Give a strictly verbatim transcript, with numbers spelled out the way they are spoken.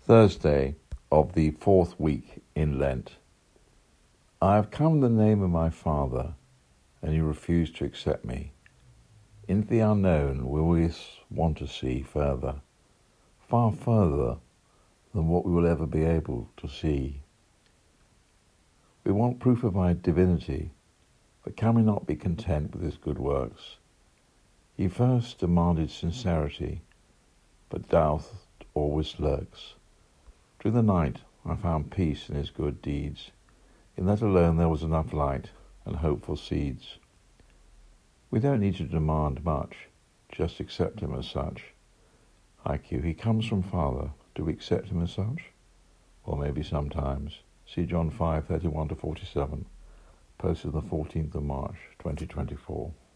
Thursday of the fourth week in Lent. I have come in the name of my Father, and you refuse to accept me. Into the unknown we always want to see further, far further than what we will ever be able to see. We want proof of my divinity, but can we not be content with his good works? He first demanded sincerity, but doubt always lurks. Through the night I found peace in his good deeds. In that alone there was enough light and hopeful seeds. We don't need to demand much, just accept him as such. I Q, he comes from Father. Do we accept him as such? Or maybe sometimes. See John five, thirty-one to forty-seven, posted the fourteenth of March, twenty twenty-four.